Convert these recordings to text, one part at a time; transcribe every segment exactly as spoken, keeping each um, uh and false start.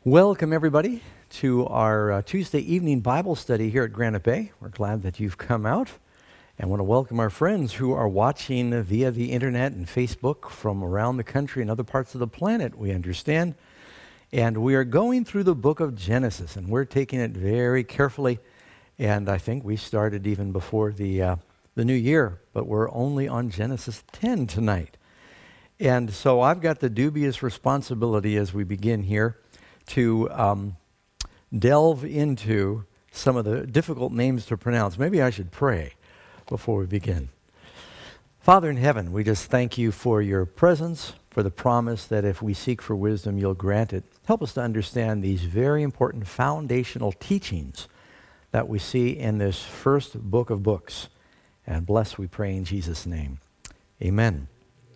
Welcome, everybody, to our uh, Tuesday evening Bible study here at Granite Bay. We're glad that you've come out and want to welcome our friends who are watching via the internet and Facebook from around the country and other parts of the planet, we understand. And we are going through the book of Genesis, and we're taking it very carefully. And I think we started even before the, uh, the new year, but we're only on Genesis ten tonight. And so I've got the dubious responsibility as we begin here to um, delve into some of the difficult names to pronounce. Maybe I should pray before we begin. Father in heaven, we just thank you for your presence, for the promise that if we seek for wisdom, you'll grant it. Help us to understand these very important foundational teachings that we see in this first book of books. And bless, we pray in Jesus' name. Amen.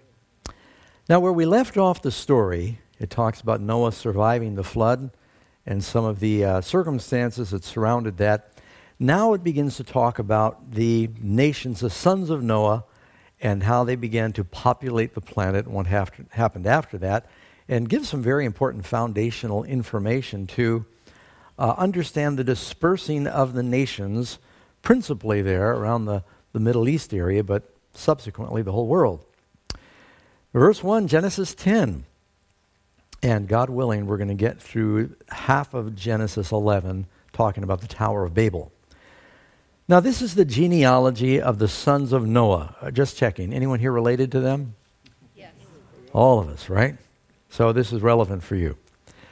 Now, where we left off the story, it talks about Noah surviving the flood and some of the uh, circumstances that surrounded that. Now it begins to talk about the nations, the sons of Noah, and how they began to populate the planet and what haf- happened after that, and give some very important foundational information to uh, understand the dispersing of the nations, principally there around the, the Middle East area, but subsequently the whole world. Verse one, Genesis ten. And God willing, we're going to get through half of Genesis eleven, talking about the Tower of Babel. Now, this is the genealogy of the sons of Noah. Uh, just checking. Anyone here related to them? Yes. All of us, right? So this is relevant for you.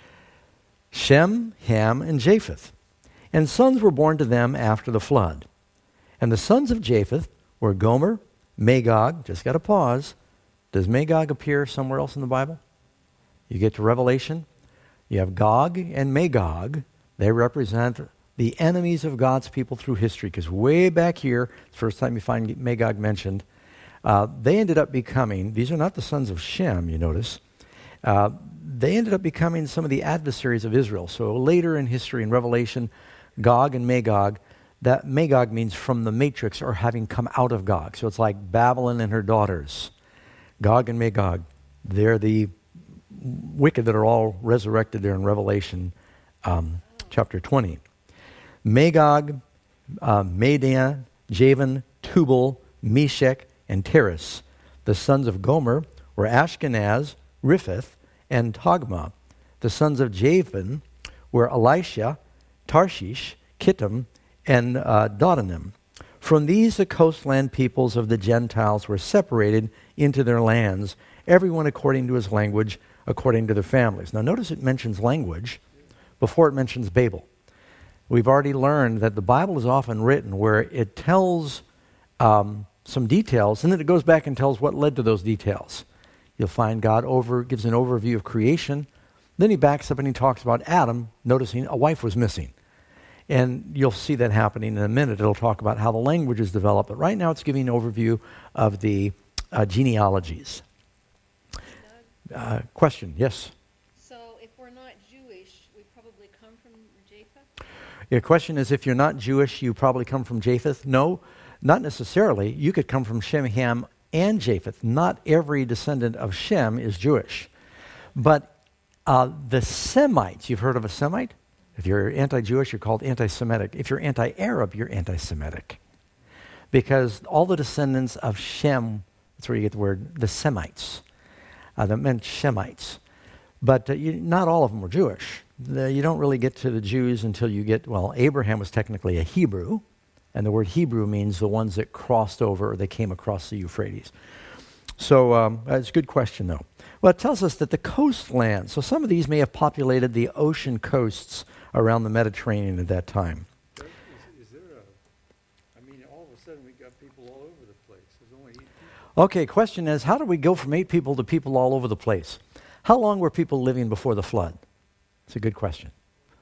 Shem, Ham, and Japheth. And sons were born to them after the flood. And the sons of Japheth were Gomer, Magog. Just got to pause. Does Magog appear somewhere else in the Bible? You get to Revelation, you have Gog and Magog. They represent the enemies of God's people through history, because way back here, the first time you find Magog mentioned, uh, they ended up becoming, these are not the sons of Shem, you notice, uh, they ended up becoming some of the adversaries of Israel. So later in history, in Revelation, Gog and Magog, that Magog means from the matrix or having come out of Gog. So it's like Babylon and her daughters. Gog and Magog, they're the wicked that are all resurrected there in Revelation um, chapter twenty. Magog, uh, Madian, Javan, Tubal, Meshech, and Teres. The sons of Gomer were Ashkenaz, Riphath, and Togma. The sons of Javan were Elisha, Tarshish, Kittim, and uh, Dodanim. From these the coastland peoples of the Gentiles were separated into their lands, everyone according to his language, according to their families. Now notice it mentions language before it mentions Babel. We've already learned that the Bible is often written where it tells um, some details, and then it goes back and tells what led to those details. You'll find God over gives an overview of creation. Then he backs up and he talks about Adam, noticing a wife was missing. And you'll see that happening in a minute. It'll talk about how the language is developed. But right now it's giving an overview of the uh, genealogies. Uh, question, yes? So if we're not Jewish, we probably come from Japheth? Your question is, if you're not Jewish, you probably come from Japheth? No, not necessarily. You could come from Shem, Ham, and Japheth. Not every descendant of Shem is Jewish. But uh, the Semites, you've heard of a Semite? If you're anti-Jewish, you're called anti-Semitic. If you're anti-Arab, you're anti-Semitic. Because all the descendants of Shem, that's where you get the word, the Semites. Uh, that meant Shemites. But uh, you, not all of them were Jewish. The, you don't really get to the Jews until you get, well, Abraham was technically a Hebrew, and the word Hebrew means the ones that crossed over or they came across the Euphrates. So um, that's a good question, though. Well, it tells us that the coastland, so some of these may have populated the ocean coasts around the Mediterranean at that time. Is, is there a, I mean, all of a sudden we got people all over the place. There's only eight people. Okay, question is, how do we go from eight people to people all over the place? How long were people living before the flood? It's a good question.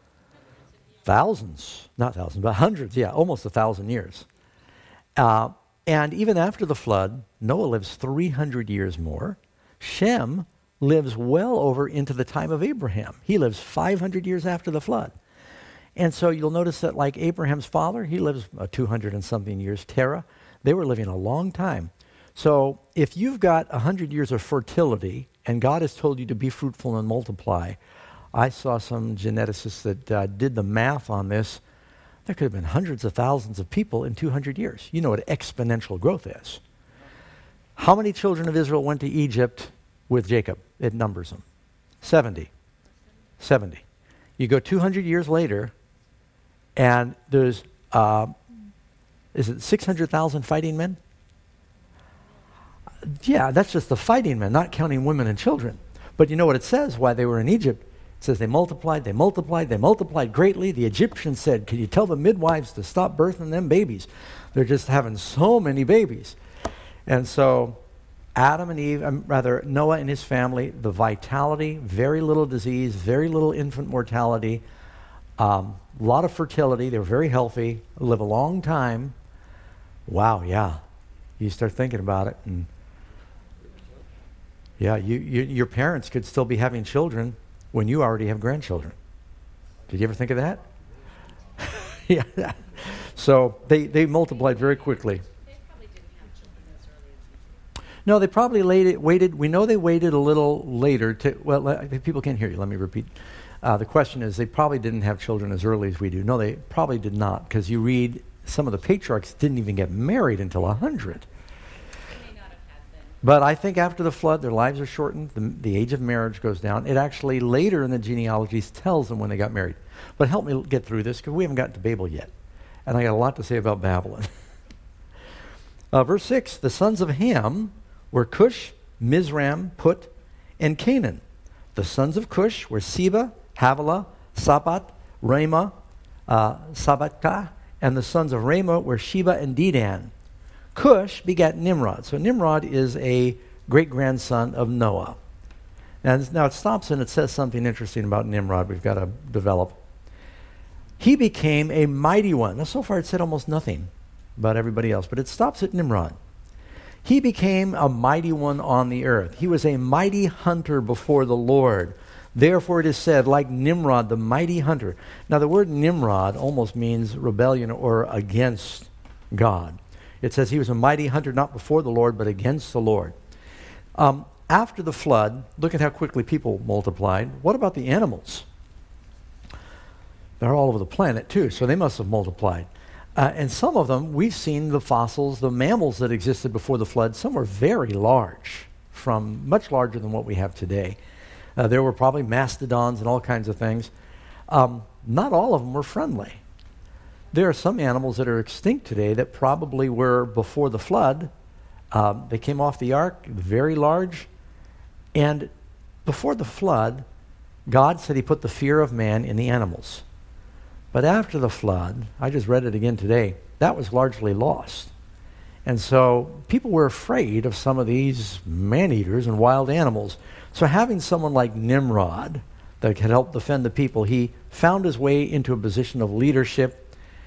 Thousands, not thousands, but hundreds, yeah, almost a thousand years. Uh, and even after the flood, Noah lives three hundred years more. Shem lives well over into the time of Abraham. He lives five hundred years after the flood. And so you'll notice that like Abraham's father, he lives uh, two hundred and something years. Terah, they were living a long time. So if you've got one hundred years of fertility and God has told you to be fruitful and multiply, I saw some geneticists that uh, did the math on this. There could have been hundreds of thousands of people in two hundred years. You know what exponential growth is. How many children of Israel went to Egypt with Jacob? It numbers them. seventy. seventy. You go two hundred years later, and there's, uh, is it six hundred thousand fighting men? Yeah, that's just the fighting men, not counting women and children. But you know what it says why they were in Egypt? It says they multiplied, they multiplied, they multiplied greatly. The Egyptians said, can you tell the midwives to stop birthing them babies? They're just having so many babies. And so Adam and Eve, um, rather Noah and his family, the vitality, very little disease, very little infant mortality, a um, lot of fertility. They were very healthy, live a long time. Wow, yeah. You start thinking about it. And yeah, you, you, your parents could still be having children when you already have grandchildren. Did you ever think of that? Yeah. So they, they multiplied very quickly. They probably didn't have children as early as you. No, they probably laid, waited. We know they waited a little later to, well, let, people can't hear you. Let me repeat. Uh, the question is, they probably didn't have children as early as we do. No, they probably did not, because you read some of the patriarchs didn't even get married until one hundred. But I think after the flood, their lives are shortened. The, the age of marriage goes down. It actually later in the genealogies tells them when they got married. But help me get through this, because we haven't gotten to Babel yet. And I got a lot to say about Babylon. uh, verse six, the sons of Ham were Cush, Mizram, Put, and Canaan. The sons of Cush were Seba, Havilah, Sabat, Ramah, uh, Sabatkah, and the sons of Ramah were Sheba and Dedan. Cush begat Nimrod. So Nimrod is a great-grandson of Noah. And now it stops and it says something interesting about Nimrod we've got to develop. He became a mighty one. Now so far it said almost nothing about everybody else, but it stops at Nimrod. He became a mighty one on the earth. He was a mighty hunter before the Lord. Therefore it is said, like Nimrod, the mighty hunter. Now the word Nimrod almost means rebellion or against God. It says he was a mighty hunter, not before the Lord, but against the Lord. Um, after the flood, look at how quickly people multiplied. What about the animals? They're all over the planet, too, so they must have multiplied. Uh, and some of them, we've seen the fossils, the mammals that existed before the flood. Some were very large, from much larger than what we have today. Uh, there were probably mastodons and all kinds of things. Um, not all of them were friendly. There are some animals that are extinct today that probably were before the flood. Um, they came off the ark, very large. And before the flood, God said he put the fear of man in the animals. But after the flood, I just read it again today, that was largely lost. And so people were afraid of some of these man-eaters and wild animals. So having someone like Nimrod that could help defend the people, he found his way into a position of leadership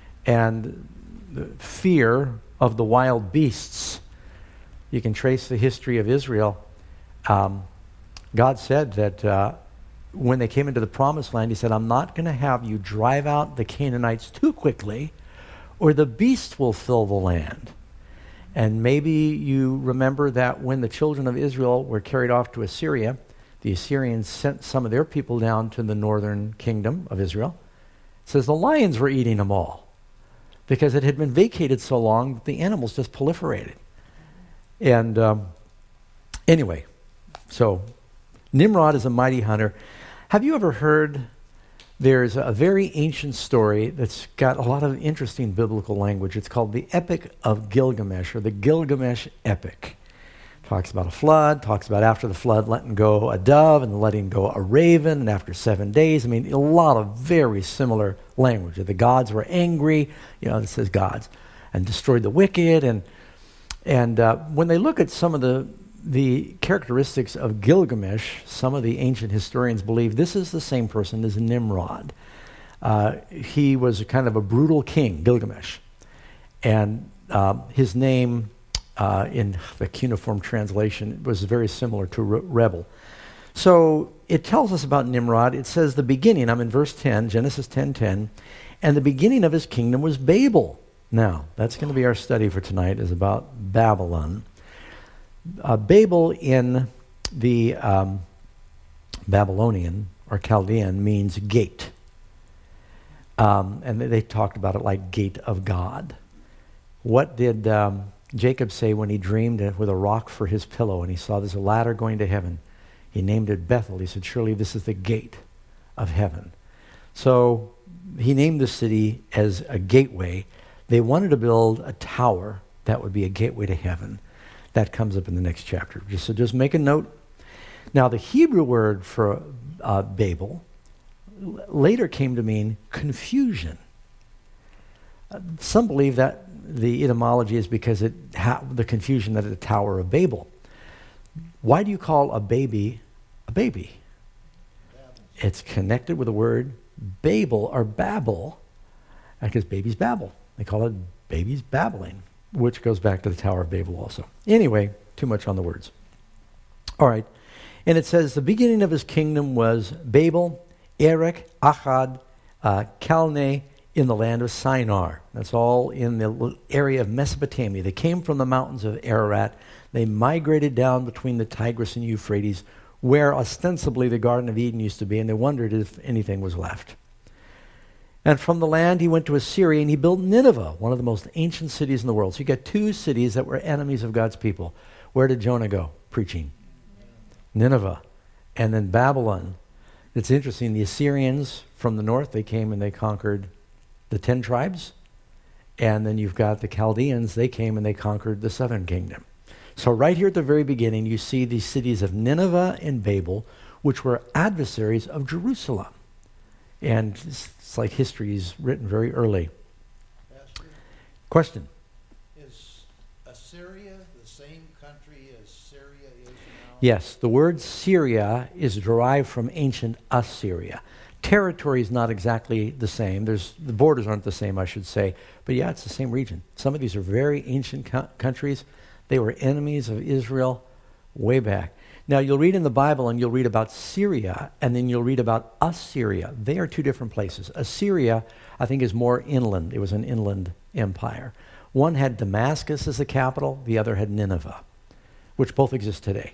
and the fear of the wild beasts. You can trace the history of Israel. Um, God said that uh, when they came into the promised land, he said, I'm not going to have you drive out the Canaanites too quickly, or the beasts will fill the land. And maybe you remember that when the children of Israel were carried off to Assyria, the Assyrians sent some of their people down to the northern kingdom of Israel. It says the lions were eating them all, because it had been vacated so long that the animals just proliferated. And um, anyway, so Nimrod is a mighty hunter. Have you ever heard, there's a very ancient story that's got a lot of interesting biblical language. It's called the Epic of Gilgamesh, or the Gilgamesh Epic. Talks about a flood, talks about after the flood letting go a dove and letting go a raven, and after seven days. I mean, a lot of very similar language. The gods were angry, you know, it says gods, and destroyed the wicked. And and uh, when they look at some of the the characteristics of Gilgamesh, some of the ancient historians believe this is the same person as Nimrod. Uh, he was a kind of a brutal king, Gilgamesh. And uh, his name... Uh, in the cuneiform translation, it was very similar to re- rebel. So it tells us about Nimrod. It says the beginning, I'm in verse ten, Genesis ten ten, and the beginning of his kingdom was Babel. Now, that's going to be our study for tonight, is about Babylon. Uh, Babel in the um, Babylonian or Chaldean, means gate. Um, and they, they talked about it like gate of God. What did um, Jacob say when he dreamed with a rock for his pillow and he saw this ladder going to heaven? He named it Bethel. He said, surely this is the gate of heaven. So he named the city as a gateway. They wanted to build a tower that would be a gateway to heaven. That comes up in the next chapter. Just, so just make a note. Now, the Hebrew word for uh, Babel l- later came to mean confusion. Uh, some believe that the etymology is because it ha- the confusion that at the Tower of Babel. Why do you call a baby a baby? It's connected with the word Babel or Babel, because babies babble. They call it babies babbling, which goes back to the Tower of Babel also. Anyway, too much on the words. All right. And it says the beginning of his kingdom was Babel, Erech, Akkad, uh, Calneh in the land of Shinar. That's all in the area of Mesopotamia. They came from the mountains of Ararat. They migrated down between the Tigris and Euphrates, where ostensibly the Garden of Eden used to be, and they wondered if anything was left. And from the land he went to Assyria, and he built Nineveh, one of the most ancient cities in the world. So you got two cities that were enemies of God's people. Where did Jonah go? Preaching. Nineveh. And then Babylon. It's interesting, the Assyrians from the north, they came and they conquered the ten tribes. And then you've got the Chaldeans, they came and they conquered the southern kingdom. So right here at the very beginning, you see these cities of Nineveh and Babel, which were adversaries of Jerusalem. And it's, it's like history is written very early. Pastor, Question? is Assyria the same country as Syria is now? Yes, the word Syria is derived from ancient Assyria. Territory is not exactly the same. There's the borders aren't the same, I should say. But yeah, it's the same region. Some of these are very ancient co- countries. They were enemies of Israel way back. Now, you'll read in the Bible and you'll read about Syria, and then you'll read about Assyria. They are two different places. Assyria, I think, is more inland. It was an inland empire. One had Damascus as the capital. The other had Nineveh, which both exist today.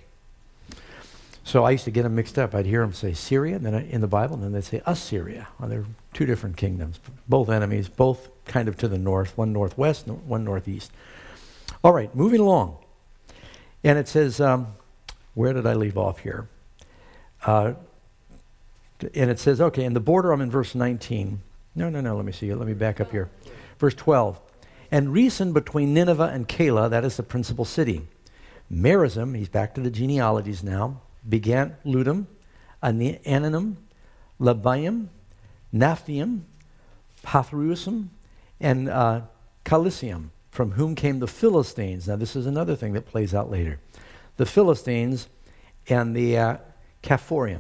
So I used to get them mixed up. I'd hear them say Syria and then in the Bible, and then they'd say Assyria. Well, they're two different kingdoms, both enemies, both kind of to the north, one northwest, one northeast. All right, moving along. And it says, um, where did I leave off here? Uh, and it says, okay, in the border, I'm in verse nineteen. No, no, no, let me see. Let me back up here. Verse twelve. And Resen between Nineveh and Calah, that is the principal city. Merizim, he's back to the genealogies now, began Ludum, Ananim, Labaim, Naphthaim, Pathrusim, and uh, Calicium, from whom came the Philistines. Now, this is another thing that plays out later. The Philistines and the uh, Caphorim.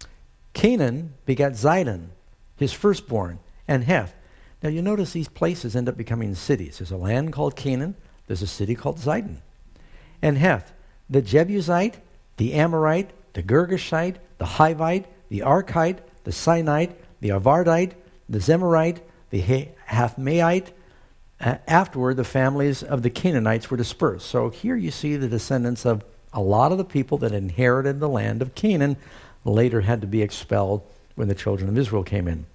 Canaan begat Zidon, his firstborn, and Heth. Now, you notice these places end up becoming cities. There's a land called Canaan. There's a city called Zidon. And Heth, the Jebusite, the Amorite, the Girgashite, the Hivite, the Archite, the Sinite, the Arvadite, the Zemarite, the Hathmaite. Uh, afterward, the families of the Canaanites were dispersed. So here you see the descendants of a lot of the people that inherited the land of Canaan later had to be expelled when the children of Israel came in.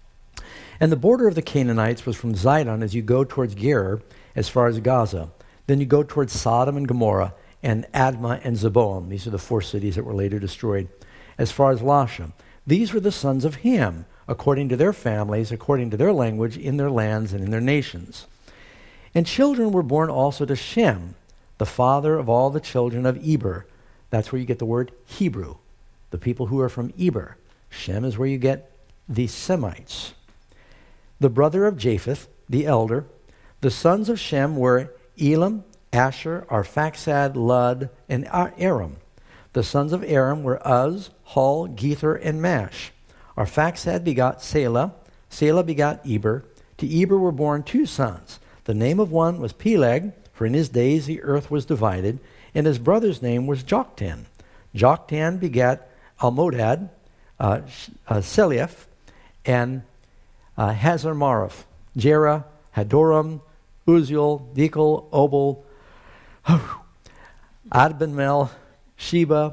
And the border of the Canaanites was from Zidon as you go towards Gerar as far as Gaza. Then you go towards Sodom and Gomorrah and Admah and Zeboim. These are the four cities that were later destroyed. As far as Lasha. These were the sons of Ham, according to their families, according to their language, in their lands and in their nations. And children were born also to Shem, the father of all the children of Eber. That's where you get the word Hebrew, the people who are from Eber. Shem is where you get the Semites. The brother of Japheth, the elder. The sons of Shem were Elam, Asher, Arphaxad, Lud, and Aram. The sons of Aram were Uz, Hul, Gether, and Mash. Arphaxad begot Selah. Selah begot Eber. To Eber were born two sons. The name of one was Peleg, for in his days the earth was divided, and his brother's name was Joktan. Joktan begat Almodad, uh, uh, Seliaph, and uh, Hazarmarath, Jerah, Hadoram, Uziel, Dekel, Obal, Adbenmel, Sheba,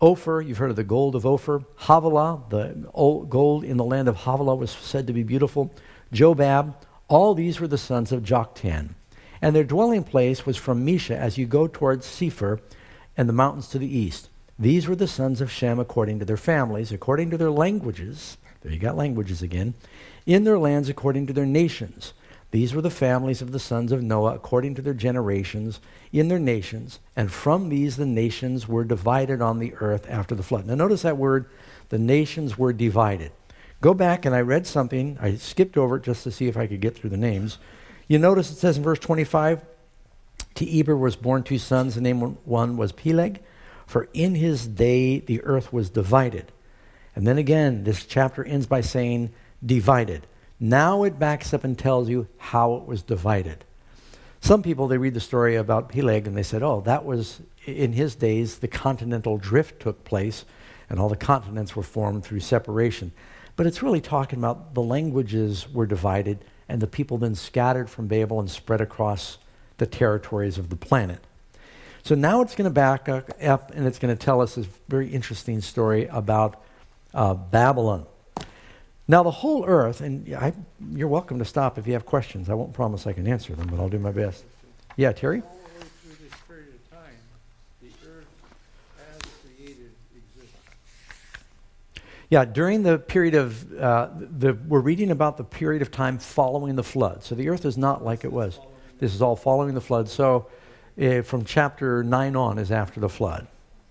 Ophir, you've heard of the gold of Ophir. Havilah, the old gold in the land of Havilah was said to be beautiful. Jobab, all these were the sons of Joktan. And their dwelling place was from Mesha as you go towards Sephir and the mountains to the east. These were the sons of Shem according to their families, according to their languages. There you got languages again. In their lands according to their nations. These were the families of the sons of Noah according to their generations, in their nations. And from these the nations were divided on the earth after the flood. Now notice that word, the nations were divided. Go back, and I read something. I skipped over it just to see if I could get through the names. You notice it says in verse twenty-five, to Eber was born two sons. The name one was Peleg, for in his day the earth was divided. And then again, this chapter ends by saying divided. Now it backs up and tells you how it was divided. Some people, they read the story about Peleg and they said, oh, that was, in his days, the continental drift took place and all the continents were formed through separation. But it's really talking about the languages were divided and the people then scattered from Babel and spread across the territories of the planet. So now it's going to back up and it's going to tell us this very interesting story about uh, Babylon. Now the whole earth, and I, you're welcome to stop if you have questions. I won't promise I can answer them, but I'll do my best. Yeah, Terry? All the way through this period of time, the earth as created exists. Yeah, during the period of, uh, the we're reading about the period of time following the flood. So the earth is not like it was. This is all following the flood. So uh, from chapter nine on is after the flood.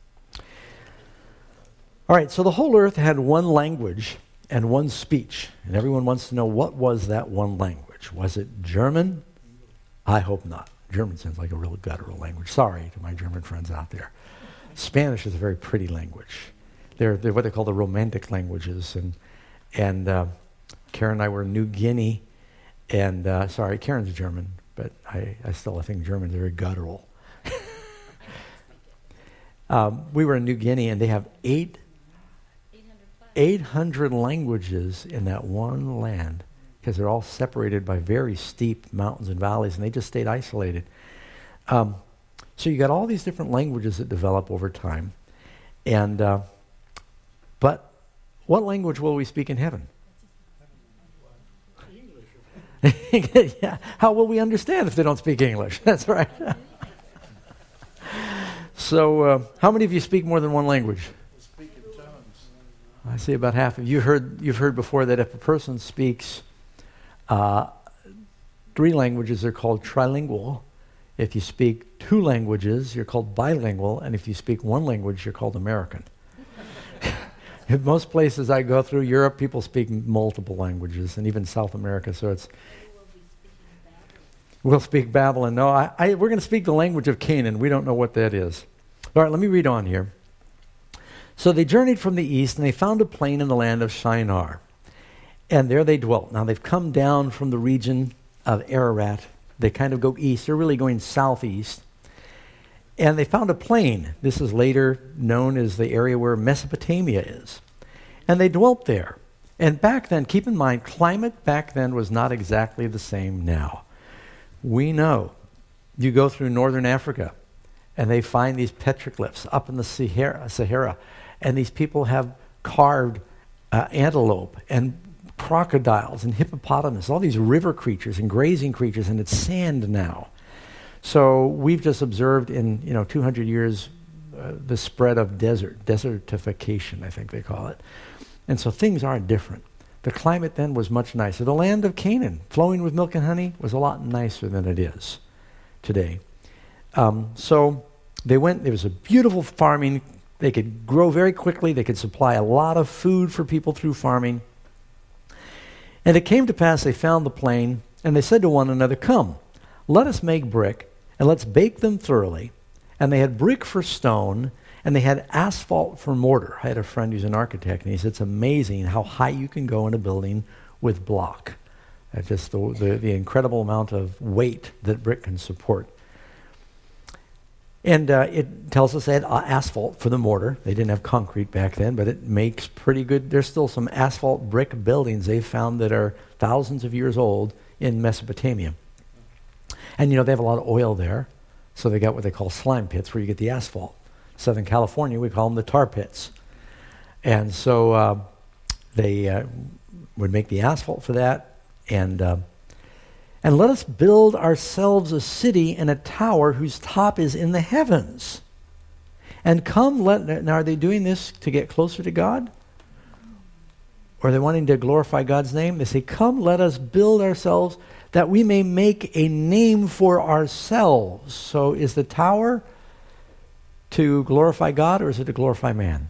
All right, so the whole earth had one language and one speech. And everyone wants to know, what was that one language? Was it German? I hope not. German sounds like a real guttural language. Sorry to my German friends out there. Spanish is a very pretty language. They're, they're what they call the romantic languages. And and uh, Karen and I were in New Guinea. And, uh, sorry, Karen's German, but I, I still I think German is very guttural. um, we were in New Guinea, and they have eight eight hundred languages in that one land because they're all separated by very steep mountains and valleys, and they just stayed isolated. Um, so you got all these different languages that develop over time. And uh, but what language will we speak in heaven? English. Yeah. How will we understand if they don't speak English? That's right. So uh, how many of you speak more than one language? I see about half of you. Heard, you've heard before that if a person speaks uh, three languages, they're called trilingual. If you speak two languages, you're called bilingual. And if you speak one language, you're called American. In most places I go through, Europe, people speak multiple languages, and even South America. So it's... We'll speak Babylon. No, I, I, we're going to speak the language of Canaan. We don't know what that is. All right, let me read on here. So they journeyed from the east, and they found a plain in the land of Shinar. And there they dwelt. Now they've come down from the region of Ararat. They kind of go east. They're really going southeast. And they found a plain. This is later known as the area where Mesopotamia is. And they dwelt there. And back then, keep in mind, climate back then was not exactly the same now. We know. You go through northern Africa, and they find these petroglyphs up in the Sahara, Sahara and these people have carved uh, antelope and crocodiles and hippopotamus, all these river creatures and grazing creatures, and it's sand now. So we've just observed in, you know, two hundred years uh, the spread of desert, desertification, I think they call it. And so things are different. The climate then was much nicer. The land of Canaan, flowing with milk and honey, was a lot nicer than it is today. Um, so they went, there was a beautiful farming. They could grow very quickly. They could supply a lot of food for people through farming. And it came to pass they found the plain, and they said to one another, come, let us make brick, and let's bake them thoroughly. And they had brick for stone, and they had asphalt for mortar. I had a friend who's an architect, and he said it's amazing how high you can go in a building with block. Uh, just the, the, the incredible amount of weight that brick can support. And uh, it tells us they had uh, asphalt for the mortar. They didn't have concrete back then, but it makes pretty good. There's still some asphalt brick buildings they've found that are thousands of years old in Mesopotamia. And, you know, they have a lot of oil there, so they got what they call slime pits where you get the asphalt. Southern California, we call them the tar pits. And so uh, they uh, would make the asphalt for that. And uh, and let us build ourselves a city and a tower whose top is in the heavens. And come, let, now are they doing this to get closer to God? Or are they wanting to glorify God's name? They say, come, let us build ourselves that we may make a name for ourselves. So is the tower to glorify God, or is it to glorify man?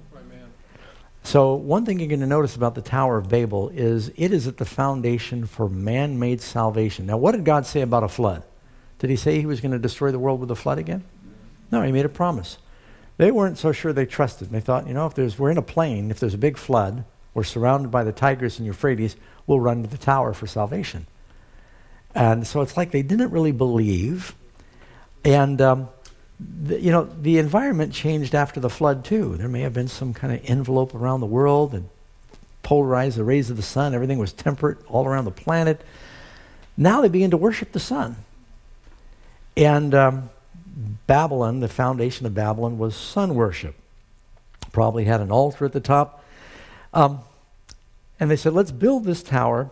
So one thing you're going to notice about the Tower of Babel is it is at the foundation for man-made salvation. Now, what did God say about a flood? Did he say he was going to destroy the world with a flood again? No, he made a promise. They weren't so sure they trusted. They thought, you know, if there's we're in a plain, if there's a big flood, we're surrounded by the Tigris and Euphrates, we'll run to the tower for salvation. And so it's like they didn't really believe. And um, The, you know, the environment changed after the flood too. There may have been some kind of envelope around the world and polarized the rays of the sun. Everything was temperate all around the planet. Now they begin to worship the sun. And um, Babylon, the foundation of Babylon, was sun worship. Probably had an altar at the top. Um, and they said, let's build this tower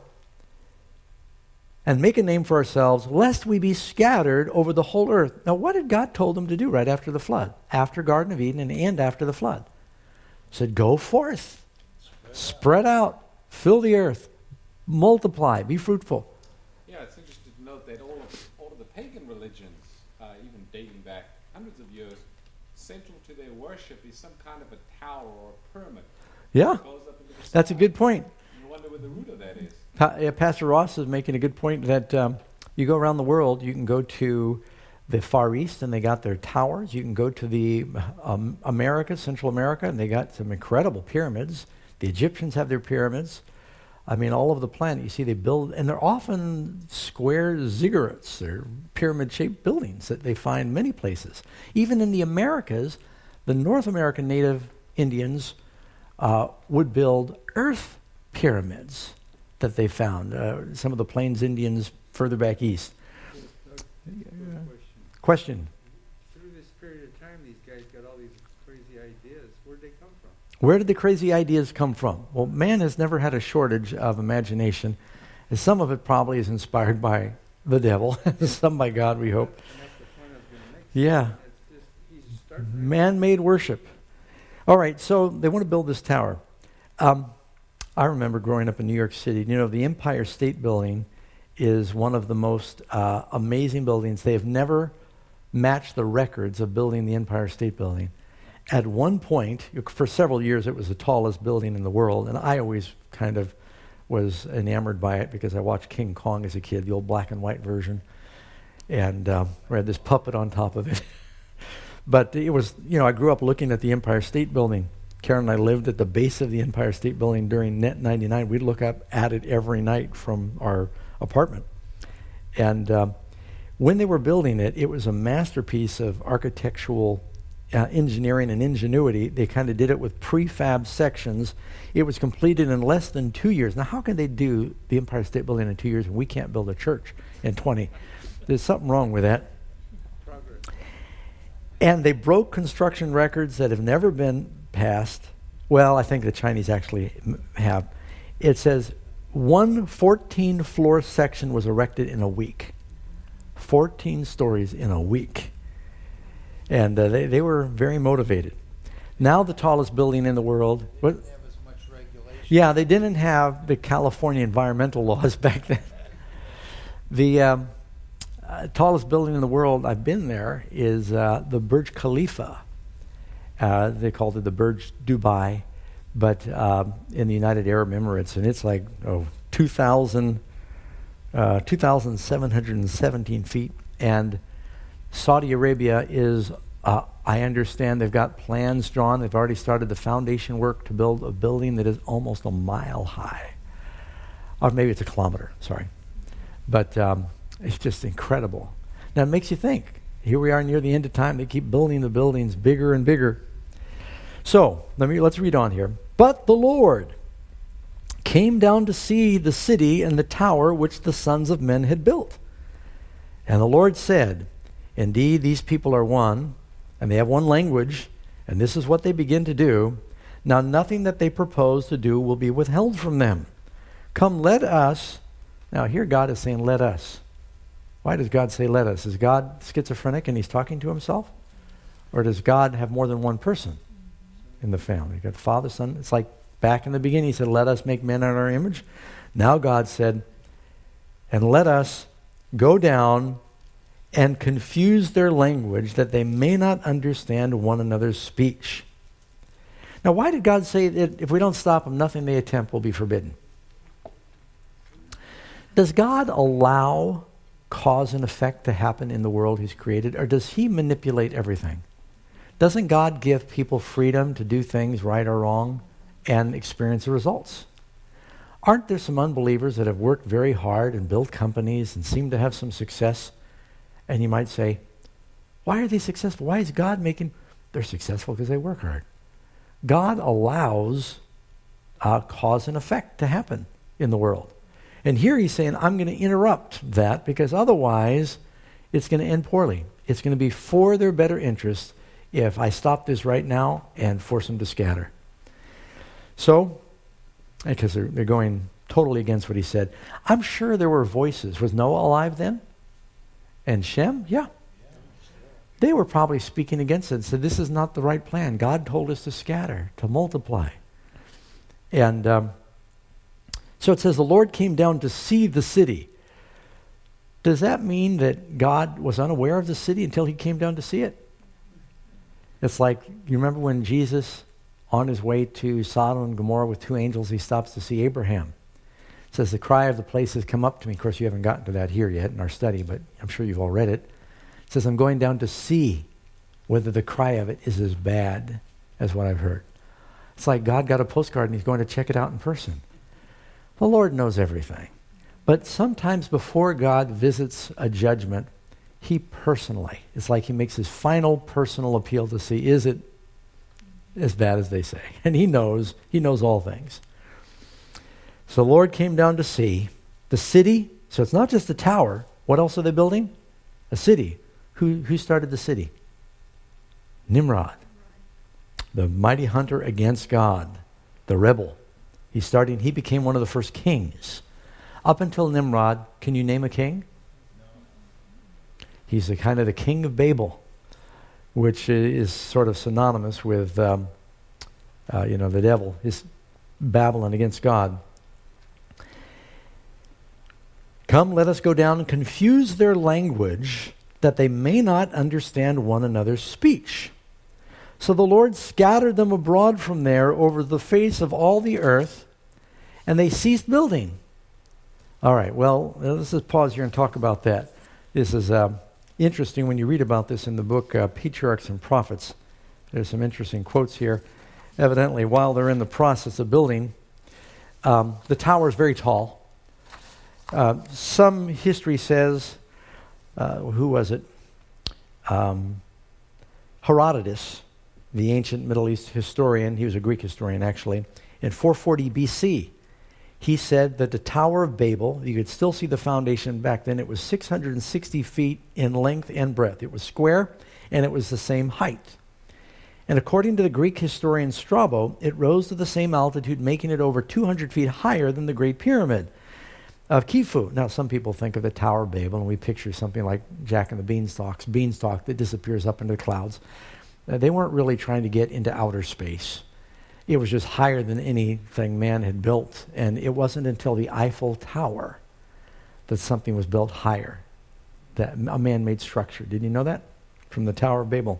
and make a name for ourselves, lest we be scattered over the whole earth. Now, what did God told them to do right after the flood? After Garden of Eden and, and after the flood? He said, go forth, spread, spread out. out, fill the earth, multiply, be fruitful. Yeah, it's interesting to note that all of, all of the pagan religions, uh, even dating back hundreds of years, central to their worship is some kind of a tower or a pyramid. Yeah, That goes up into the that's a sky. good point. You wonder what the root of that is. Pa- yeah, Pastor Ross is making a good point that um, you go around the world, you can go to the Far East and they got their towers. You can go to the um, America, Central America, and they got some incredible pyramids. The Egyptians have their pyramids. I mean, all over the planet, you see they build, and they're often square ziggurats. They're pyramid-shaped buildings that they find many places. Even in the Americas, the North American native Indians uh, would build earth pyramids that they found. Uh, some of the Plains Indians further back east. Question. Question. Through this period of time, these guys got all these crazy ideas. Where'd they come from? Where did the crazy ideas come from? Well, man has never had a shortage of imagination. And some of it probably is inspired by the devil, some by God, we hope. And that's the point I was going to make. Yeah. It's just, he's starting right Man-made worship. All right, so they want to build this tower. Um, I remember growing up in New York City. You know, the Empire State Building is one of the most uh, amazing buildings. They have never matched the records of building the Empire State Building. At one point, for several years, it was the tallest building in the world, and I always kind of was enamored by it because I watched King Kong as a kid, the old black and white version, and um, we had this puppet on top of it. But it was, you know, I grew up looking at the Empire State Building. Karen and I lived at the base of the Empire State Building during Net ninety-nine. We'd look up at it every night from our apartment. And uh, when they were building it, it was a masterpiece of architectural uh, engineering and ingenuity. They kind of did it with prefab sections. It was completed in less than two years. Now, how can they do the Empire State Building in two years when we can't build a church in twenty? There's something wrong with that. Progress. And they broke construction records that have never been passed. Well, I think the Chinese actually m- have. It says one fourteen-floor section was erected in a week. fourteen stories in a week. And uh, they, they were very motivated. Now the tallest building in the world. They What? didn't have as much regulation. Yeah, they didn't have the California environmental laws back then. The um, uh, tallest building in the world, I've been there, is uh, the Burj Khalifa. Uh, they called it the Burj Dubai, but um, in the United Arab Emirates, and it's like oh, two thousand, uh, two thousand seven hundred seventeen feet. And Saudi Arabia is, uh, I understand they've got plans drawn. They've already started the foundation work to build a building that is almost a mile high. Or maybe it's a kilometer, sorry. But um, it's just incredible. Now it makes you think. Here we are near the end of time. They keep building the buildings bigger and bigger. So let me let's read on here. But the Lord came down to see the city and the tower which the sons of men had built. And the Lord said, indeed, these people are one, and they have one language, and this is what they begin to do. Now nothing that they propose to do will be withheld from them. Come, let us. Now here God is saying, let us. Why does God say let us? Is God schizophrenic and he's talking to himself? Or does God have more than one person in the family? You've got the Father, Son. It's like back in the beginning, he said, let us make men in our image. Now God said, and let us go down and confuse their language that they may not understand one another's speech. Now, why did God say that if we don't stop them, nothing they attempt will be forbidden? Does God allow cause and effect to happen in the world he's created, or does he manipulate everything? Doesn't God give people freedom to do things right or wrong and experience the results? Aren't there some unbelievers that have worked very hard and built companies and seem to have some success? And you might say, why are they successful? Why is God making... They're successful because they work hard. God allows uh, cause and effect to happen in the world. And here he's saying, I'm going to interrupt that because otherwise it's going to end poorly. It's going to be for their better interest if I stop this right now and force them to scatter. So, because they're, they're going totally against what he said. I'm sure there were voices. Was Noah alive then? And Shem? Yeah. They were probably speaking against it and said, this is not the right plan. God told us to scatter, to multiply. And um, so it says the Lord came down to see the city. Does that mean that God was unaware of the city until he came down to see it? It's like, you remember when Jesus, on his way to Sodom and Gomorrah with two angels, he stops to see Abraham. It says, the cry of the place has come up to me. Of course, you haven't gotten to that here yet in our study, but I'm sure you've all read it. It says, I'm going down to see whether the cry of it is as bad as what I've heard. It's like God got a postcard and he's going to check it out in person. The Lord knows everything. But sometimes before God visits a judgment, he personally, it's like he makes his final personal appeal to see, is it as bad as they say? And he knows, he knows all things. So the Lord came down to see the city. So it's not just the tower. What else are they building? A city. Who, who started the city? Nimrod. The mighty hunter against God. The rebel. He started, he became one of the first kings. Up until Nimrod, can you name a king? He's the kind of the king of Babel, which is sort of synonymous with, um, uh, you know, the devil. Is Babylon against God. Come, let us go down and confuse their language that they may not understand one another's speech. So the Lord scattered them abroad from there over the face of all the earth, and they ceased building. All right, well, let's just pause here and talk about that. This is uh, interesting when you read about this in the book uh, Patriarchs and Prophets. There's some interesting quotes here. Evidently, while they're in the process of building, um, the tower is very tall. Uh, some history says, uh, who was it? Um, Herodotus, the ancient Middle East historian, he was a Greek historian actually, in four forty B C, he said that the Tower of Babel, you could still see the foundation back then, it was six hundred sixty feet in length and breadth. It was square, and it was the same height. And according to the Greek historian Strabo, it rose to the same altitude, making it over two hundred feet higher than the Great Pyramid of Khufu. Now, some people think of the Tower of Babel, and we picture something like Jack and the Beanstalk's beanstalk that disappears up into the clouds. Uh, they weren't really trying to get into outer space. It was just higher than anything man had built, and it wasn't until the Eiffel Tower that something was built higher, that a man-made structure. Did you know that? From the Tower of Babel.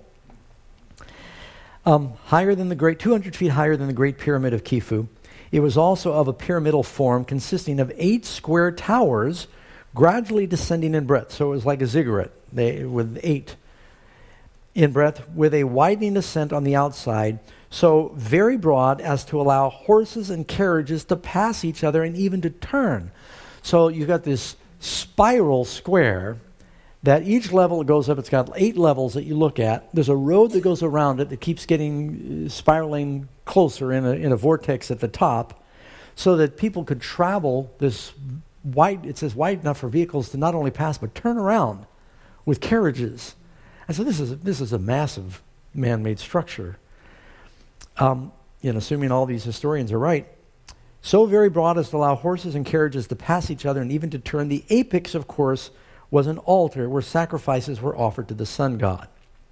Um, higher than the great, two hundred feet higher than the Great Pyramid of Khufu. It was also of a pyramidal form consisting of eight square towers gradually descending in breadth. So it was like a ziggurat they, with eight in breadth, with a widening ascent on the outside, so very broad as to allow horses and carriages to pass each other and even to turn. So you've got this spiral square that each level it goes up, it's got eight levels that you look at. There's a road that goes around it that keeps getting uh, spiraling closer in a, in a vortex at the top, so that people could travel this wide, it says wide enough for vehicles to not only pass but turn around with carriages. And so this is this is a massive man-made structure. Um, you know, assuming all these historians are right, so very broad as to allow horses and carriages to pass each other and even to turn. The apex, of course, was an altar where sacrifices were offered to the sun god.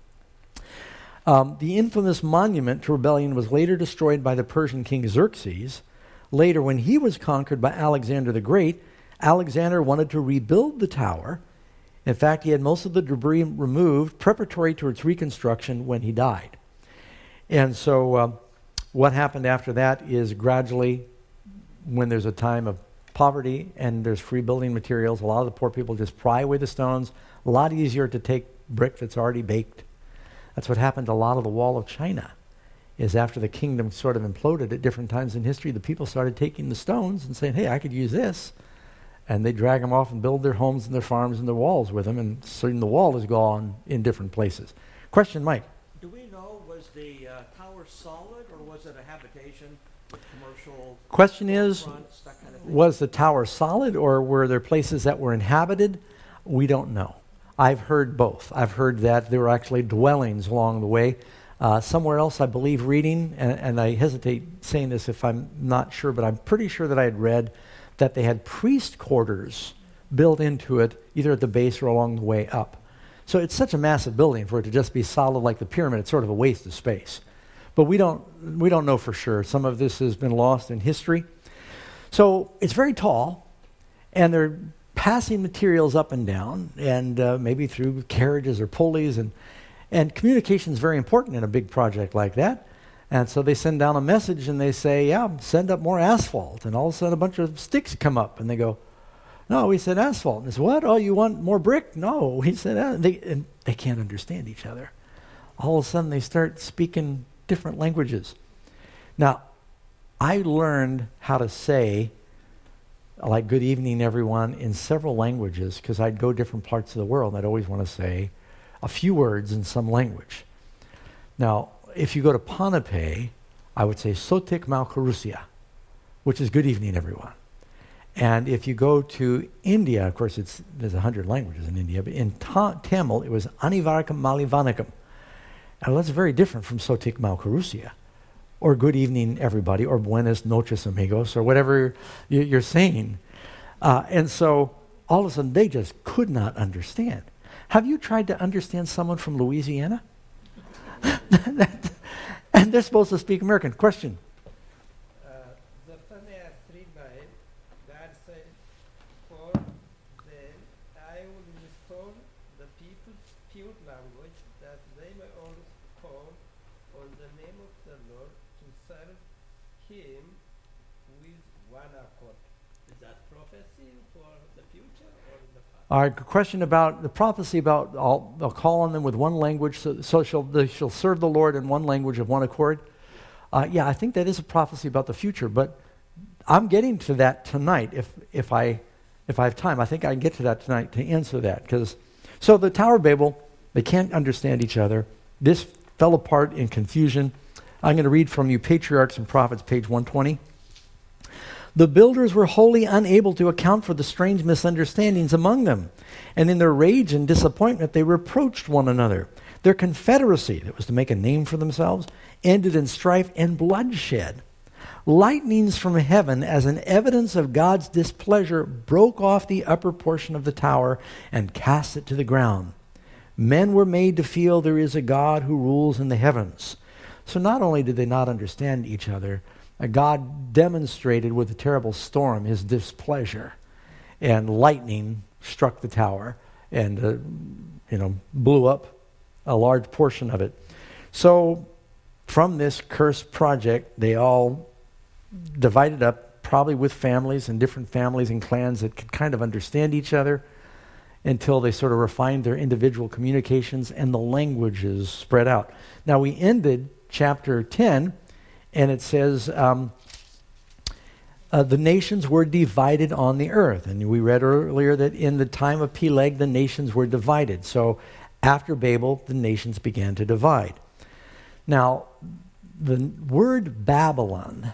Um, the infamous monument to rebellion was later destroyed by the Persian king Xerxes. Later, when he was conquered by Alexander the Great, Alexander wanted to rebuild the tower. In fact, he had most of the debris removed preparatory to its reconstruction when he died. And so uh, what happened after that is gradually, when there's a time of poverty and there's free building materials, a lot of the poor people just pry away the stones. A lot easier to take brick that's already baked. That's what happened to a lot of the Wall of China, is after the kingdom sort of imploded at different times in history, the people started taking the stones and saying, hey, I could use this. And they drag them off and build their homes and their farms and their walls with them, and soon the wall is gone in different places. Question, Mike? Do we know, was the uh, tower solid, or was it a habitation with commercial Question is, fronts, that kind of thing? was the tower solid, or were there places that were inhabited? We don't know. I've heard both. I've heard that there were actually dwellings along the way. Uh, somewhere else, I believe, reading, and, and I hesitate saying this if I'm not sure, but I'm pretty sure that I had read that they had priest quarters built into it, either at the base or along the way up. So it's such a massive building, for it to just be solid like the pyramid, it's sort of a waste of space. But we don't we don't know for sure. Some of this has been lost in history. So it's very tall, and they're passing materials up and down, and uh, maybe through carriages or pulleys, and and communication is very important in a big project like that. And so they send down a message and they say, yeah, send up more asphalt. And all of a sudden a bunch of sticks come up and they go, no, we said asphalt. And they say, what? Oh, you want more brick? No, we said that. They, and they can't understand each other. All of a sudden they start speaking different languages. Now, I learned how to say, like, good evening, everyone, in several languages, because I'd go different parts of the world and I'd always want to say a few words in some language. Now, if you go to Pohnpei, I would say Sotik Malkarusia, which is good evening, everyone. And if you go to India, of course, it's there's a hundred languages in India, but in ta- Tamil, it was Anivarakam Malivanakam. And that's very different from Sotik Malkarusia, or good evening, everybody, or Buenas noches, amigos, or whatever you, you're saying. Uh, and so all of a sudden, they just could not understand. Have you tried to understand someone from Louisiana? And they're supposed to speak American. Question? Uh, Zephaniah three nine, God said, for then I will restore the people's pure language, that they may always call on the name of the Lord to serve him with one accord. Is that prophecy for the future or the past? All right, question about the prophecy about I'll, I'll call on them with one language, so, so shall, they shall serve the Lord in one language of one accord. Uh, yeah, I think that is a prophecy about the future, but I'm getting to that tonight if if I if I have time. I think I can get to that tonight to answer that. Because so the Tower of Babel, they can't understand each other. This fell apart in confusion. I'm going to read from you Patriarchs and Prophets, page one twenty. The builders were wholly unable to account for the strange misunderstandings among them, and in their rage and disappointment they reproached one another. Their confederacy, that was to make a name for themselves, ended in strife and bloodshed. Lightnings from heaven, as an evidence of God's displeasure, broke off the upper portion of the tower and cast it to the ground. Men were made to feel there is a God who rules in the heavens. So not only did they not understand each other, God demonstrated with a terrible storm his displeasure, and lightning struck the tower and uh, you know blew up a large portion of it. So from this cursed project, they all divided up, probably with families and different families and clans that could kind of understand each other, until they sort of refined their individual communications and the languages spread out. Now we ended chapter ten, and it says um, uh, the nations were divided on the earth. And we read earlier that in the time of Peleg, the nations were divided. So after Babel, the nations began to divide. Now, the word Babylon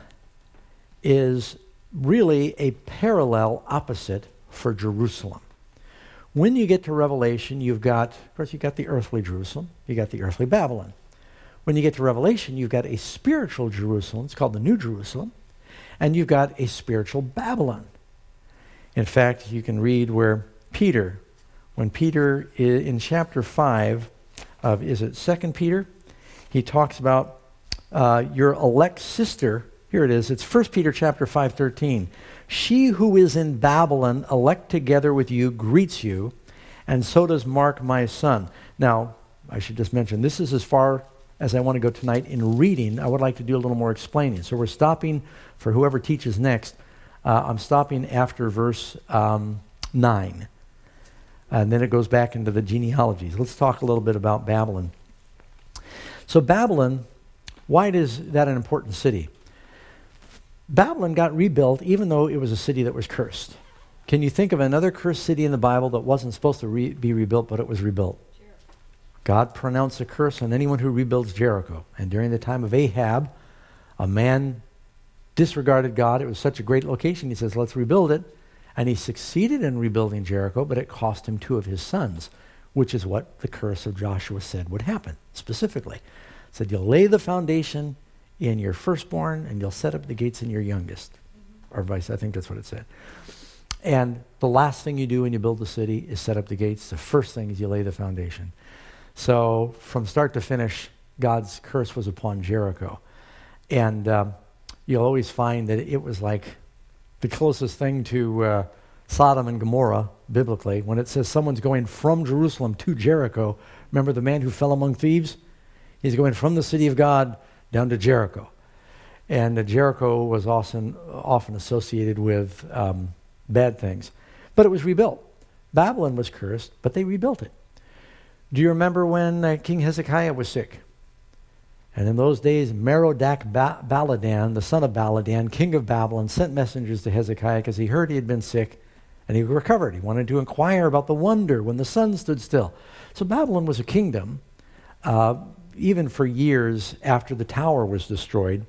is really a parallel opposite for Jerusalem. When you get to Revelation, you've got, of course, you've got the earthly Jerusalem, you got the earthly Babylon. When you get to Revelation, you've got a spiritual Jerusalem. It's called the New Jerusalem. And you've got a spiritual Babylon. In fact, you can read where Peter, when Peter i- in chapter five of, is it Second Peter? He talks about uh, your elect sister. Here it is. It's First Peter chapter five, thirteen. She who is in Babylon, elect together with you, greets you, and so does Mark, my son. Now, I should just mention, this is as far as I want to go tonight in reading. I would like to do a little more explaining. So we're stopping, for whoever teaches next, uh, I'm stopping after verse um, nine. And then it goes back into the genealogies. Let's talk a little bit about Babylon. So Babylon, why is that an important city? Babylon got rebuilt even though it was a city that was cursed. Can you think of another cursed city in the Bible that wasn't supposed to re- be rebuilt, but it was rebuilt? Jericho. God pronounced a curse on anyone who rebuilds Jericho. And during the time of Ahab, a man disregarded God. It was such a great location. He says, let's rebuild it. And he succeeded in rebuilding Jericho, but it cost him two of his sons, which is what the curse of Joshua said would happen, specifically. It said, you'll lay the foundation in your firstborn, and you'll set up the gates in your youngest. Mm-hmm. Or vice, I think that's what it said. And the last thing you do when you build the city is set up the gates. The first thing is you lay the foundation. So from start to finish, God's curse was upon Jericho. And um, you'll always find that it was like the closest thing to uh, Sodom and Gomorrah, biblically, when it says someone's going from Jerusalem to Jericho. Remember the man who fell among thieves? He's going from the city of God down to Jericho. And uh, Jericho was often, often associated with um, bad things. But it was rebuilt. Babylon was cursed, but they rebuilt it. Do you remember when uh, King Hezekiah was sick? And in those days, Merodach ba- Baladan, the son of Baladan, king of Babylon, sent messengers to Hezekiah because he heard he had been sick and he recovered. He wanted to inquire about the wonder when the sun stood still. So Babylon was a kingdom, uh, even for years after the tower was destroyed.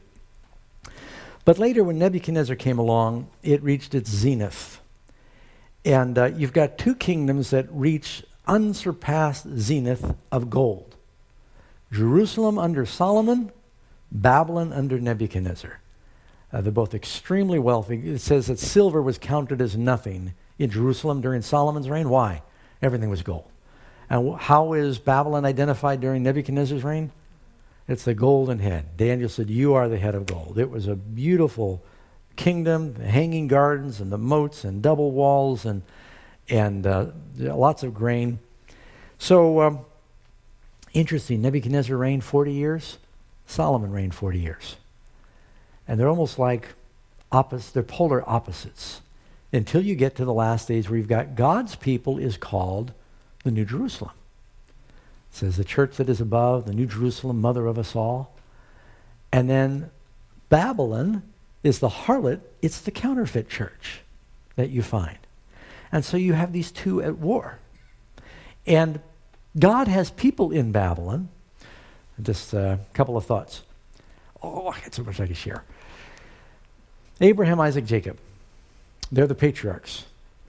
But later, when Nebuchadnezzar came along, it reached its zenith. And uh, you've got two kingdoms that reach unsurpassed zenith of gold. Jerusalem under Solomon, Babylon under Nebuchadnezzar. Uh, they're both extremely wealthy. It says that silver was counted as nothing in Jerusalem during Solomon's reign. Why? Everything was gold. And w- how is Babylon identified during Nebuchadnezzar's reign? It's the golden head. Daniel said, you are the head of gold. It was a beautiful kingdom, the hanging gardens and the moats and double walls and, and uh, lots of grain. So, um, interesting, Nebuchadnezzar reigned forty years. Solomon reigned forty years. And they're almost like opposite, they're polar opposites. Until you get to the last days where you've got God's people is called the New Jerusalem. It says the church that is above, the New Jerusalem, mother of us all. And then Babylon is the harlot, it's the counterfeit church that you find. And so you have these two at war. And God has people in Babylon. Just a couple of thoughts. Oh, I got so much I could share. Abraham, Isaac, Jacob. They're the patriarchs.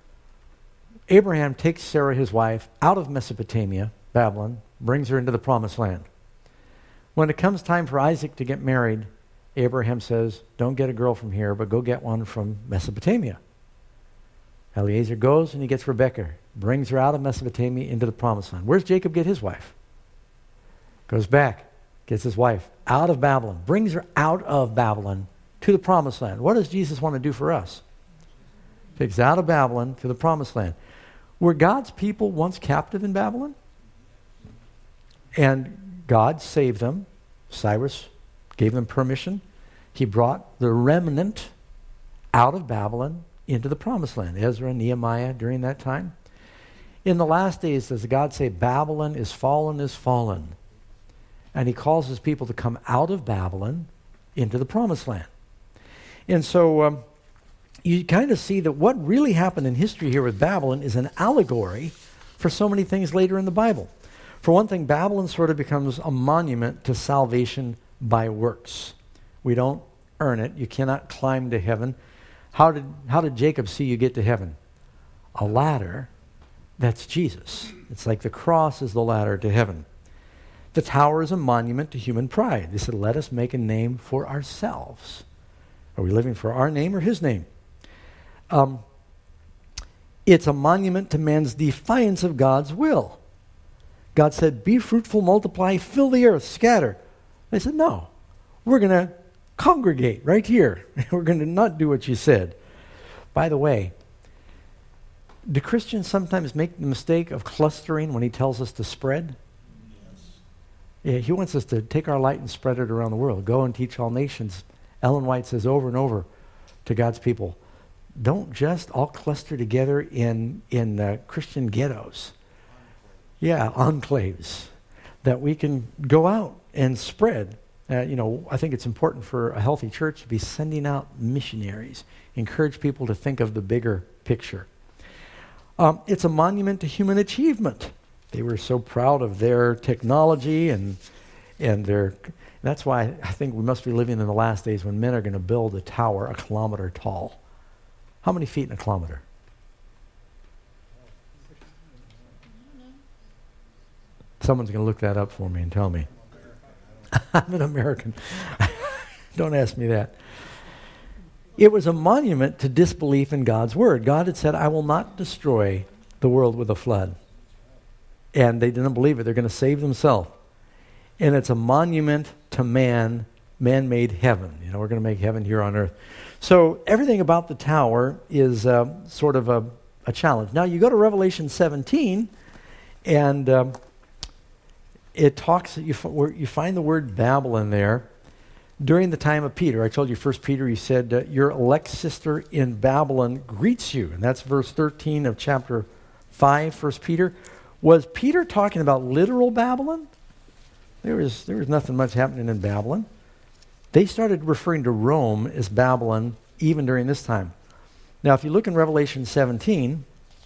Abraham takes Sarah, his wife, out of Mesopotamia, Babylon, brings her into the promised land. When it comes time for Isaac to get married, Abraham says, don't get a girl from here, but go get one from Mesopotamia. Eliezer goes and he gets Rebekah, brings her out of Mesopotamia into the promised land. Where's Jacob get his wife? Goes back, gets his wife out of Babylon, brings her out of Babylon to the promised land. What does Jesus want to do for us? Takes out of Babylon to the promised land. Were God's people once captive in Babylon? And God saved them. Cyrus gave them permission. He brought the remnant out of Babylon into the promised land. Ezra and Nehemiah during that time. In the last days, does God say, Babylon is fallen, is fallen? And he calls his people to come out of Babylon into the promised land. And so um, you kind of see that what really happened in history here with Babylon is an allegory for so many things later in the Bible. For one thing, Babylon sort of becomes a monument to salvation by works. We don't earn it. You cannot climb to heaven. How did, how did Jacob see you get to heaven? A ladder. That's Jesus. It's like the cross is the ladder to heaven. The tower is a monument to human pride. They said, let us make a name for ourselves. Are we living for our name or his name? Um, it's a monument to man's defiance of God's will. God said, be fruitful, multiply, fill the earth, scatter. They said, no, we're going to congregate right here. We're going to not do what you said. By the way, do Christians sometimes make the mistake of clustering when he tells us to spread? Yeah, he wants us to take our light and spread it around the world. Go and teach all nations. Ellen White says over and over to God's people, don't just all cluster together in, in uh, Christian ghettos. Yeah, enclaves. That we can go out and spread. Uh, you know, I think it's important for a healthy church to be sending out missionaries. Encourage people to think of the bigger picture. Um, it's a monument to human achievement. They were so proud of their technology and and their... That's why I think we must be living in the last days when men are going to build a tower a kilometer tall. How many feet in a kilometer? Someone's going to look that up for me and tell me. I'm an American. Don't ask me that. It was a monument to disbelief in God's word. God had said, I will not destroy the world with a flood. And they didn't believe it. They're going to save themselves. And it's a monument to man, man-made heaven. You know, we're going to make heaven here on earth. So everything about the tower is uh, sort of a, a challenge. Now you go to Revelation seventeen, and um, it talks, you, f- where you find the word Babylon there. During the time of Peter, I told you First Peter, he said, uh, your elect sister in Babylon greets you. And that's verse thirteen of chapter five, First Peter. Was Peter talking about literal Babylon? There was, there was nothing much happening in Babylon. They started referring to Rome as Babylon even during this time. Now, if you look in Revelation seventeen,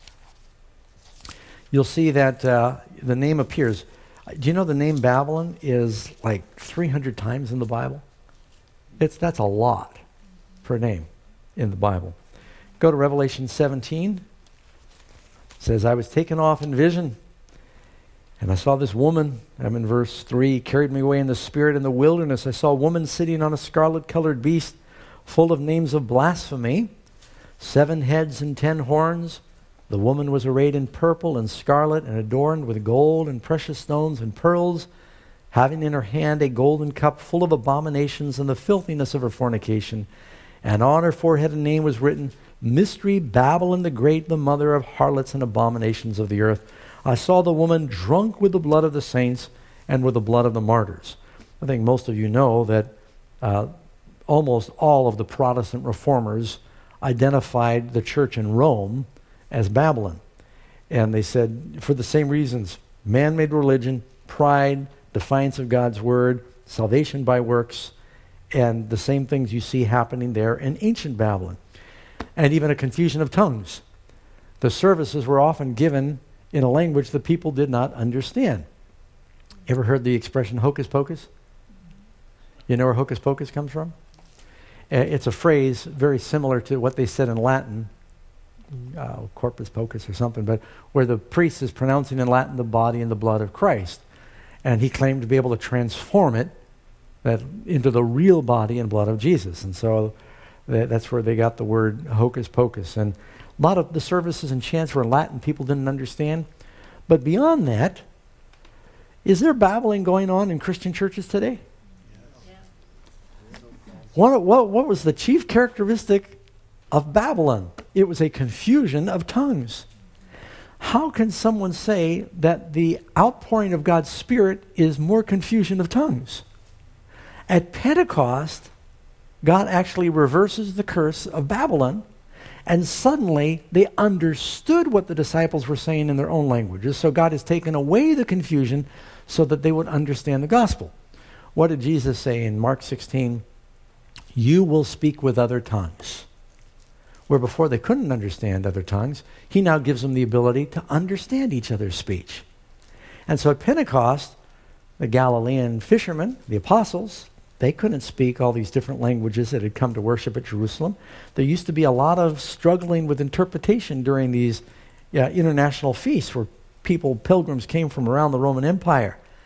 you'll see that uh, the name appears. Do you know the name Babylon is like three hundred times in the Bible? It's That's a lot for a name in the Bible. Go to Revelation seventeen. It says, I was taken off in vision, and I saw this woman, I'm in verse three, carried me away in the spirit in the wilderness. I saw a woman sitting on a scarlet-colored beast full of names of blasphemy, seven heads and ten horns. The woman was arrayed in purple and scarlet and adorned with gold and precious stones and pearls, having in her hand a golden cup full of abominations and the filthiness of her fornication. And on her forehead a name was written, Mystery Babylon the Great, the mother of harlots and abominations of the earth. I saw the woman drunk with the blood of the saints and with the blood of the martyrs. I think most of you know that uh, almost all of the Protestant reformers identified the church in Rome as Babylon. And they said, for the same reasons, man-made religion, pride, defiance of God's word, salvation by works, and the same things you see happening there in ancient Babylon. And even a confusion of tongues. The services were often given in a language the people did not understand. Ever heard the expression hocus pocus? You know where hocus pocus comes from? Uh, it's a phrase very similar to what they said in Latin, uh, corpus pocus or something, but where the priest is pronouncing in Latin the body and the blood of Christ. And he claimed to be able to transform it that into the real body and blood of Jesus. And so that, that's where they got the word hocus pocus. And a lot of the services and chants were in Latin people didn't understand. But beyond that, is there babbling going on in Christian churches today? Yeah. What, what, what was the chief characteristic of Babylon? It was a confusion of tongues. How can someone say that the outpouring of God's Spirit is more confusion of tongues? At Pentecost, God actually reverses the curse of Babylon, and suddenly they understood what the disciples were saying in their own languages. So God has taken away the confusion so that they would understand the gospel. What did Jesus say in Mark sixteen? You will speak with other tongues. Where before they couldn't understand other tongues, he now gives them the ability to understand each other's speech. And so at Pentecost, the Galilean fishermen, the apostles, they couldn't speak all these different languages that had come to worship at Jerusalem. There used to be a lot of struggling with interpretation during these uh, international feasts where people, pilgrims came from around the Roman Empire.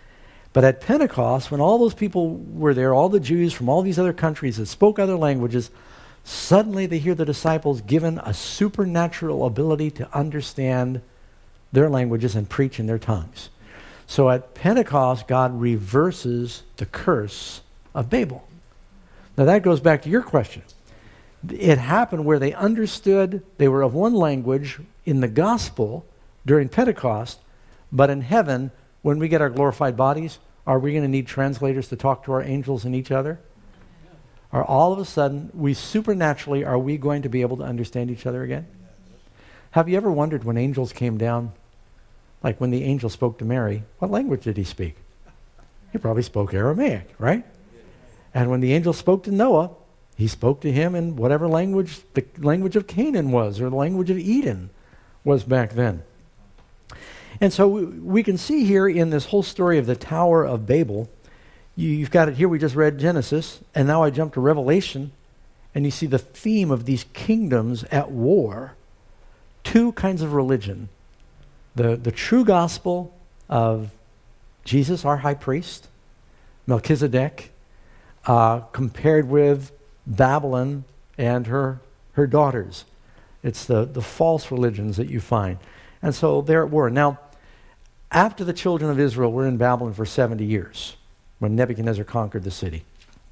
But at Pentecost, when all those people were there, all the Jews from all these other countries that spoke other languages, suddenly they hear the disciples given a supernatural ability to understand their languages and preach in their tongues. So at Pentecost, God reverses the curse of Babel. Now that goes back to your question. It happened where they understood, they were of one language in the gospel during Pentecost, but in heaven, when we get our glorified bodies, are we going to need translators to talk to our angels and each other? Or all of a sudden, we supernaturally, are we going to be able to understand each other again? Have you ever wondered when angels came down, like when the angel spoke to Mary, what language did he speak? He probably spoke Aramaic, right? And when the angel spoke to Noah, he spoke to him in whatever language the language of Canaan was, or the language of Eden was back then. And so we, we can see here in this whole story of the Tower of Babel, you, you've got it here, we just read Genesis, and now I jump to Revelation, and you see the theme of these kingdoms at war. Two kinds of religion. The, the true gospel of Jesus, our high priest, Melchizedek, uh, compared with Babylon and her, her daughters. It's the, the false religions that you find. And so they're at war. Now, after the children of Israel were in Babylon for seventy years, when Nebuchadnezzar conquered the city,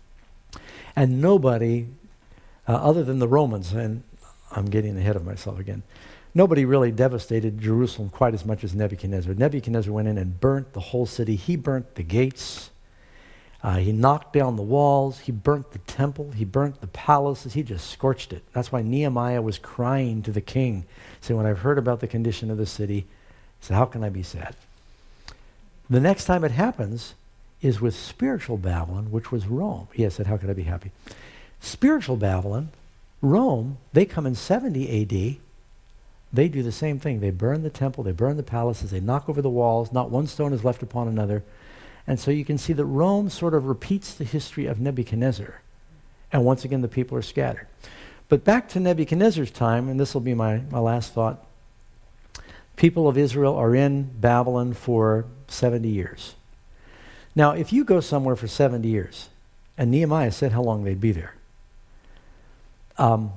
and nobody, uh, other than the Romans, and I'm getting ahead of myself again, nobody really devastated Jerusalem quite as much as Nebuchadnezzar. Nebuchadnezzar went in and burnt the whole city. He burnt the gates. Uh, he knocked down the walls. He burnt the temple. He burnt the palaces. He just scorched it. That's why Nehemiah was crying to the king, saying, when I've heard about the condition of the city, he said, how can I be sad? The next time it happens is with spiritual Babylon, which was Rome. He said, how could I be happy? Spiritual Babylon, Rome, they come in seventy A D. They do the same thing. They burn the temple. They burn the palaces. They knock over the walls. Not one stone is left upon another. And so you can see that Rome sort of repeats the history of Nebuchadnezzar. And once again, the people are scattered. But back to Nebuchadnezzar's time, and this will be my, my last thought. People of Israel are in Babylon for seventy years. Now, if you go somewhere for seventy years, and Nehemiah said how long they'd be there. Um,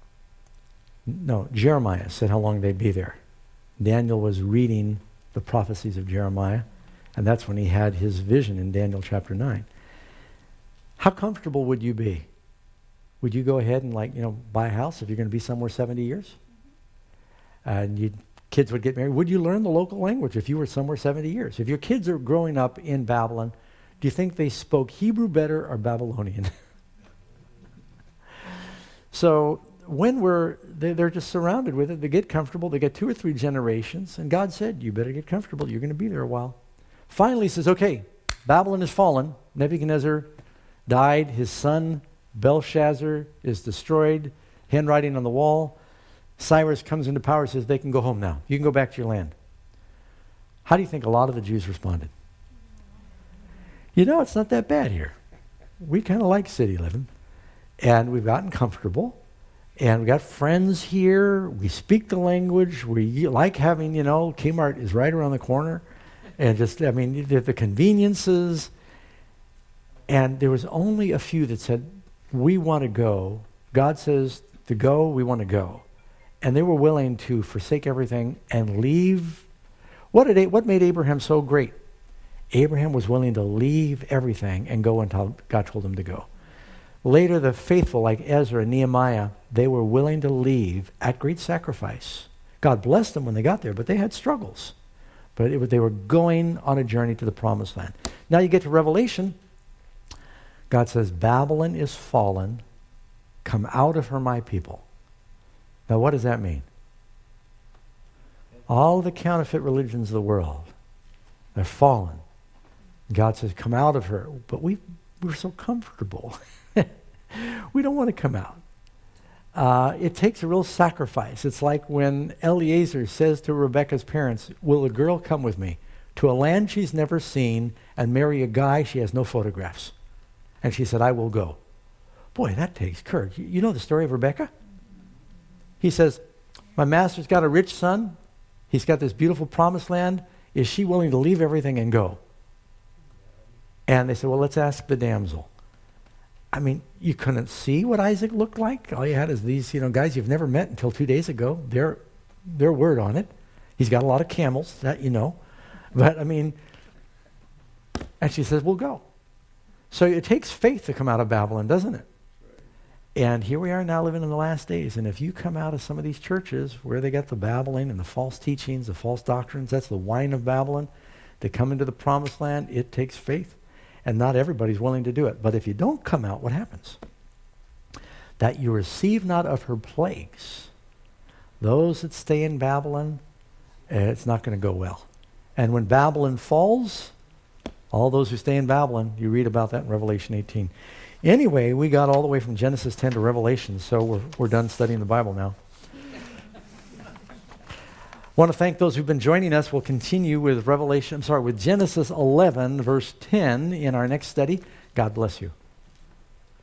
no, Jeremiah said how long they'd be there. Daniel was reading the prophecies of Jeremiah. And that's when he had his vision in Daniel chapter nine. How comfortable would you be? Would you go ahead and, like, you know, buy a house if you're going to be somewhere seventy years? And you kids would get married. Would you learn the local language if you were somewhere seventy years? If your kids are growing up in Babylon, do you think they spoke Hebrew better or Babylonian? So when we're, they, they're just surrounded with it, they get comfortable, they get two or three generations, and God said, you better get comfortable, you're going to be there a while. Finally he says, okay, Babylon has fallen. Nebuchadnezzar died. His son Belshazzar is destroyed. Handwriting on the wall. Cyrus comes into power and says, they can go home now. You can go back to your land. How do you think a lot of the Jews responded? You know, it's not that bad here. We kind of like city living. And we've gotten comfortable. And we got friends here. We speak the language. We like having, you know, Kmart is right around the corner. And just, I mean, the, the conveniences. And there was only a few that said, we want to go. God says to go, we want to go. And they were willing to forsake everything and leave. What did what made Abraham so great? Abraham was willing to leave everything and go until God told him to go. Later, the faithful like Ezra and Nehemiah, they were willing to leave at great sacrifice. God blessed them when they got there, but they had struggles. But it was, they were going on a journey to the promised land. Now you get to Revelation. God says, Babylon is fallen. Come out of her, my people. Now what does that mean? All the counterfeit religions of the world, they're fallen. God says, come out of her. But we, we're so comfortable. We don't want to come out. Uh, it takes a real sacrifice. It's like when Eliezer says to Rebekah's parents, will a girl come with me to a land she's never seen and marry a guy she has no photographs? And she said, I will go. Boy, that takes courage. You, you know the story of Rebekah? He says, my master's got a rich son. He's got this beautiful promised land. Is she willing to leave everything and go? And they said, well, let's ask the damsel. I mean, you couldn't see what Isaac looked like. All you had is these, you know, guys you've never met until two days ago. Their, their word on it. He's got a lot of camels, that you know. But, I mean, and she says, we'll go. So it takes faith to come out of Babylon, doesn't it? And here we are now living in the last days. And if you come out of some of these churches where they got the babbling and the false teachings, the false doctrines, that's the wine of Babylon, they come into the promised land, it takes faith. And not everybody's willing to do it. But if you don't come out, what happens? That you receive not of her plagues. Those that stay in Babylon, eh, it's not going to go well. And when Babylon falls, all those who stay in Babylon, you read about that in Revelation eighteen. Anyway, we got all the way from Genesis ten to Revelation, so we're, we're done studying the Bible now. Want to thank those who've been joining us. We'll continue with Revelation, I'm sorry, with Genesis eleven, verse ten in our next study. God bless you.